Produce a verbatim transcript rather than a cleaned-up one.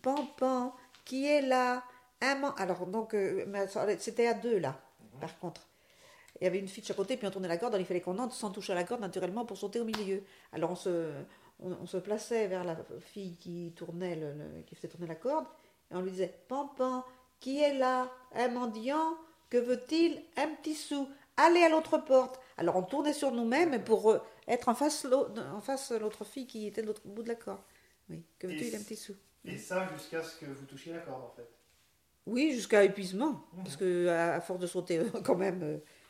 Pan, pan, qui est là? Un man... Alors, donc, euh, mais c'était à deux, là, Mhm. par contre. Il y avait une fille de chaque côté, puis on tournait la corde, alors il fallait qu'on entre sans toucher à la corde, naturellement, pour sauter au milieu. Alors, on se, on, on se plaçait vers la fille qui tournait, le, le- qui faisait tourner la corde, et on lui disait, pan, pan, qui est là? Un mendiant? Que veut-il? Un petit sou. Allez à l'autre porte. Alors, on tournait sur nous-mêmes D'accord. pour euh, être en face, l'au- en face de l'autre fille qui était de l'autre bout de la corde. Oui, que Et, veut-il? Un petit sou. et ça jusqu'à ce que vous touchiez la corde en fait. Oui, jusqu'à épuisement, parce Mhm. que à, à force de sauter, euh, quand même, euh,